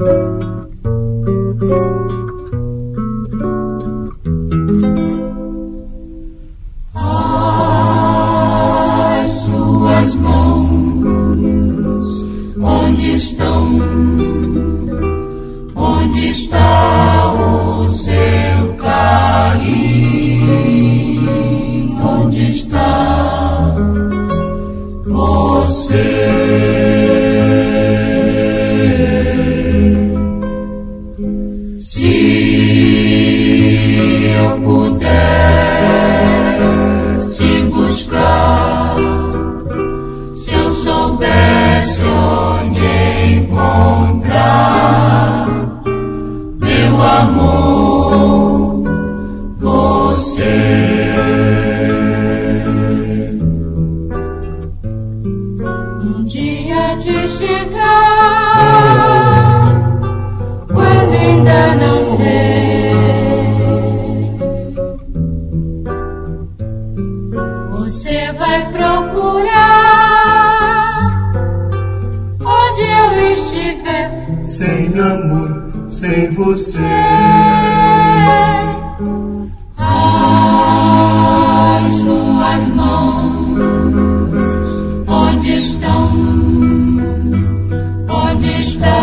As suas mãos, onde estão? Onde está o seu carinho? Onde está você? Se eu pudesse buscar, se eu soubesse onde encontrar meu amor, você. Um dia de chegar, quando ainda não sei, você vai procurar onde eu estiver. Sem amor, sem você. As suas mãos, onde estão? Onde está